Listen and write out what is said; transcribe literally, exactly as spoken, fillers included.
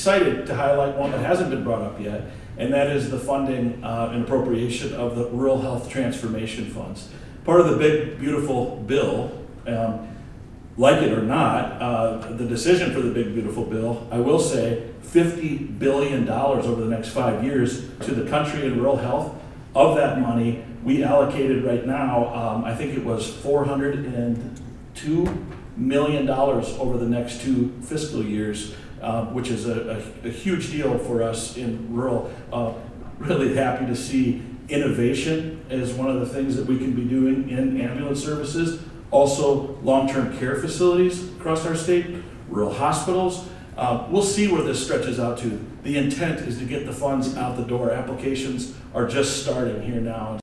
excited to highlight one that hasn't been brought up yet, and that is the funding uh, and appropriation of the Rural Health Transformation Funds. Part of the big, beautiful bill, um, like it or not, uh, the decision for the big, beautiful bill, I will say fifty billion dollars over the next five years to the country in rural health. Of that money, we allocated right now, um, I think it was four hundred two million dollars over the next two fiscal years, uh, which is a, a, a huge deal for us in rural. Uh, really happy to see innovation as one of the things that we can be doing in ambulance services. Also, long-term care facilities across our state, rural hospitals. Uh, we'll see where this stretches out to. The intent is to get the funds out the door. Applications are just starting here now.